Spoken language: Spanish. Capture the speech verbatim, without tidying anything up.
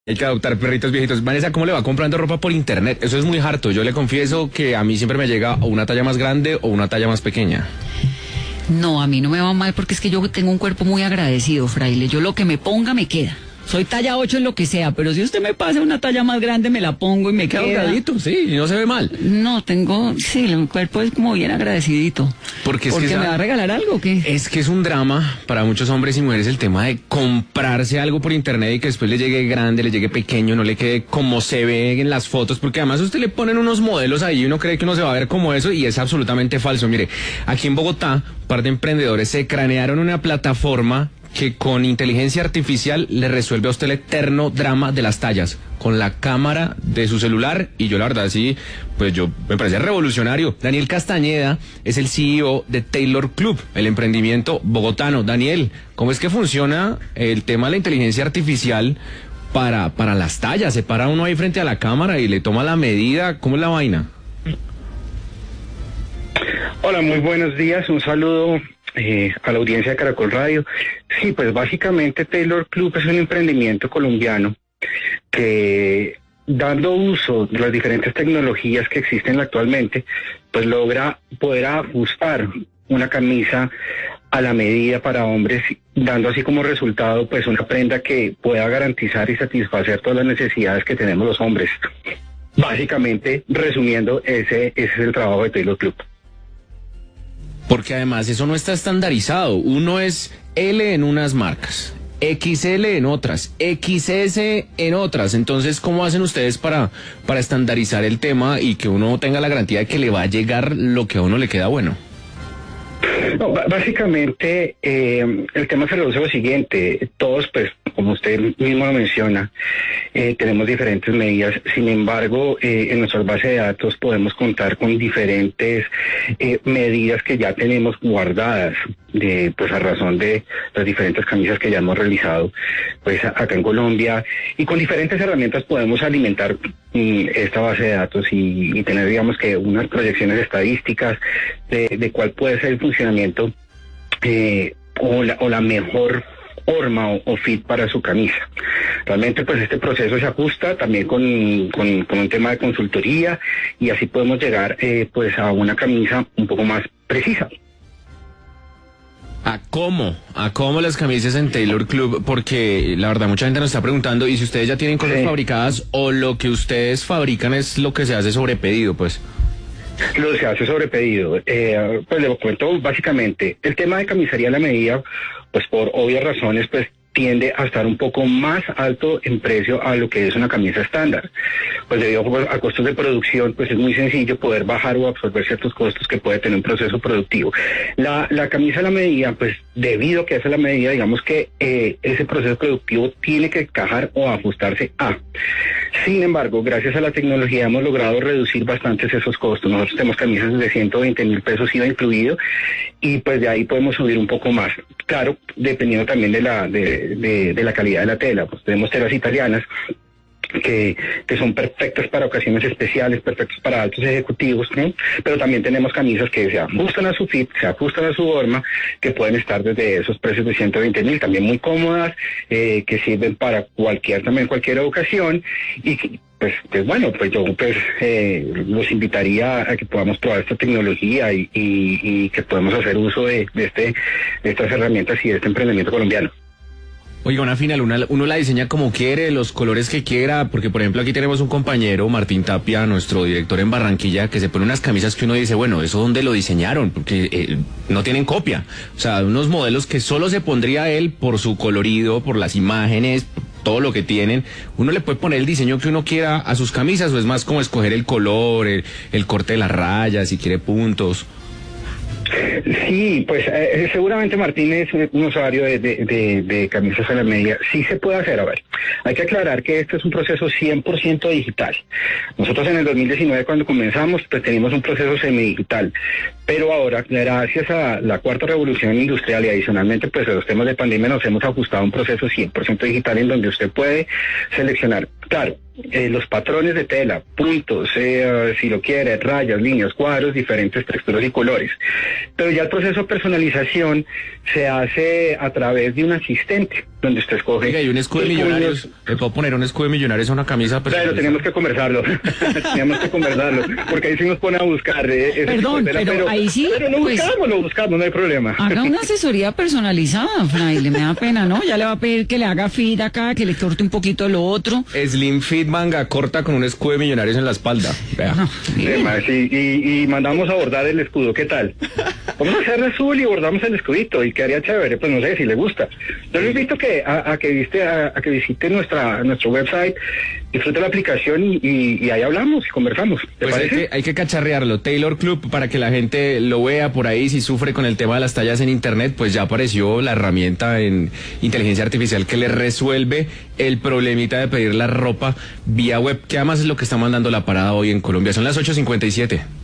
Hay que adoptar perritos viejitos. Vanessa, ¿cómo le va comprando ropa por internet? Eso es muy harto. Yo le confieso que a mí siempre me llega o una talla más grande o una talla más pequeña. No, a mí no me va mal porque es que yo tengo un cuerpo muy agradecido, fraile. Yo lo que me ponga me queda. Soy talla ocho en lo que sea, pero si usted me pasa una talla más grande, me la pongo y me Qué queda. ahogadito, sí, y no se ve mal. No, tengo, sí, el cuerpo es como bien agradecidito. Porque es ¿Porque que me va a regalar algo o qué? Es que es un drama para muchos hombres y mujeres el tema de comprarse algo por internet y que después le llegue grande, le llegue pequeño, no le quede como se ve en las fotos, porque además a usted le ponen unos modelos ahí y uno cree que uno se va a ver como eso y es absolutamente falso. Mire, aquí en Bogotá, un par de emprendedores se cranearon una plataforma que con inteligencia artificial le resuelve a usted el eterno drama de las tallas con la cámara de su celular. Y yo la verdad sí, pues yo me parece revolucionario. Daniel Castañeda es el C E O de Tailor Club, el emprendimiento bogotano. Daniel, ¿cómo es que funciona el tema de la inteligencia artificial para, para las tallas? Se para uno ahí frente a la cámara y le toma la medida. ¿Cómo es la vaina? Hola, muy buenos días, un saludo eh, a la audiencia de Caracol Radio. Sí, pues básicamente Tailor Club es un emprendimiento colombiano que, dando uso de las diferentes tecnologías que existen actualmente, pues logra poder ajustar una camisa a la medida para hombres, dando así como resultado pues una prenda que pueda garantizar y satisfacer todas las necesidades que tenemos los hombres. Básicamente, resumiendo, ese, ese es el trabajo de Tailor Club. Porque además eso no está estandarizado. Uno es L en unas marcas, X L en otras, X S en otras. Entonces, ¿cómo hacen ustedes para, para estandarizar el tema y que uno tenga la garantía de que le va a llegar lo que a uno le queda bueno? No, básicamente eh, el tema se reduce a lo siguiente. Todos, pues, como usted mismo lo menciona, eh, tenemos diferentes medidas. Sin embargo, eh, en nuestras bases de datos podemos contar con diferentes eh, medidas que ya tenemos guardadas, de, pues a razón de las diferentes camisas que ya hemos realizado, pues acá en Colombia, y con diferentes herramientas podemos alimentar mm, esta base de datos y, y tener, digamos, que unas proyecciones estadísticas de, de cuál puede ser el funcionamiento eh, o, la, o la mejor forma o, o fit para su camisa. Realmente pues este proceso se ajusta también con, con, con un tema de consultoría y así podemos llegar eh, pues a una camisa un poco más precisa. ¿A cómo? ¿A cómo las camisas en Tailor Club? Porque la verdad mucha gente nos está preguntando, y si ustedes ya tienen cosas sí. fabricadas o lo que ustedes fabrican es lo que se hace sobre pedido, pues. Lo se hace sobre pedido. Eh, pues le cuento básicamente, el tema de camisería a la medida, pues por obvias razones, pues tiende a estar un poco más alto en precio a lo que es una camisa estándar. Pues debido a costos de producción, pues es muy sencillo poder bajar o absorber ciertos costos que puede tener un proceso productivo. La, la camisa a la medida, pues debido a que es a la medida, digamos que eh, ese proceso productivo tiene que encajar o ajustarse a. Sin embargo, gracias a la tecnología hemos logrado reducir bastantes esos costos. Nosotros tenemos camisas de ciento veinte mil pesos I V A incluido, y pues de ahí podemos subir un poco más. Claro, dependiendo también de la de, de, de la calidad de la tela. Pues tenemos telas italianas que, que son perfectas para ocasiones especiales, perfectas para altos ejecutivos, ¿no? Pero también tenemos camisas que se ajustan a su fit, se ajustan a su forma, que pueden estar desde esos precios de ciento veinte mil, también muy cómodas, eh, que sirven para cualquier, también cualquier ocasión, y que, pues, pues bueno, pues yo pues eh, los invitaría a que podamos probar esta tecnología y, y, y que podamos hacer uso de, de, este, de estas herramientas y de este emprendimiento colombiano. Oiga, una final, una, uno la diseña como quiere, los colores que quiera, porque por ejemplo aquí tenemos un compañero, Martín Tapia, nuestro director en Barranquilla, que se pone unas camisas que uno dice, bueno, ¿eso dónde lo diseñaron? Porque eh, no tienen copia. O sea, unos modelos que solo se pondría él por su colorido, por las imágenes, por todo lo que tienen. Uno le puede poner el diseño que uno quiera a sus camisas, o es más como escoger el color, el, el corte de las rayas, si quiere puntos. Sí, pues eh, seguramente Martín es un usuario de, de, de, de camisas a la medida. Sí se puede hacer. A ver, hay que aclarar que este es un proceso cien por ciento digital. Nosotros en el dos mil diecinueve, cuando comenzamos, pues teníamos un proceso semidigital, pero ahora, gracias a la cuarta revolución industrial y adicionalmente pues a los temas de pandemia, nos hemos ajustado a un proceso cien por ciento digital en donde usted puede seleccionar, claro, eh, los patrones de tela, puntos, eh, si lo quiere, rayas, líneas, cuadros, diferentes texturas y colores. Pero ya el proceso de personalización se hace a través de un asistente, donde usted escoge... Oiga, y un escudo de millonarios, ¿le puedo poner un escudo de millonarios a una camisa? Claro, tenemos que conversarlo, tenemos que conversarlo, porque ahí sí nos pone a buscar. Eh, ese Perdón, tela, pero, pero ahí sí... Pero lo pues, buscamos, lo buscamos, no hay problema. haga una asesoría personalizada, Fraile, me da pena, ¿no? Ya le va a pedir que le haga fit acá, que le corte un poquito lo otro. Slim fit, manga corta con un escudo de millonarios en la espalda. Vea. No, Además, y, y, y mandamos a bordar el escudo, ¿qué tal? Vamos a hacerle azul y bordamos el escudito y quedaría chévere, pues no sé si le gusta. Yo le invito que, a, a que viste, a, a que visite nuestra nuestro website, disfrute la aplicación y, y, y ahí hablamos y conversamos. ¿Te Pues hay parece? que, hay que cacharrearlo. Taylor Club, para que la gente lo vea por ahí. Si sufre con el tema de las tallas en internet, pues ya apareció la herramienta en inteligencia artificial que le resuelve el problemita de pedir la ropa vía web, que además es lo que está mandando la parada hoy en Colombia. Son las ocho cincuenta y siete.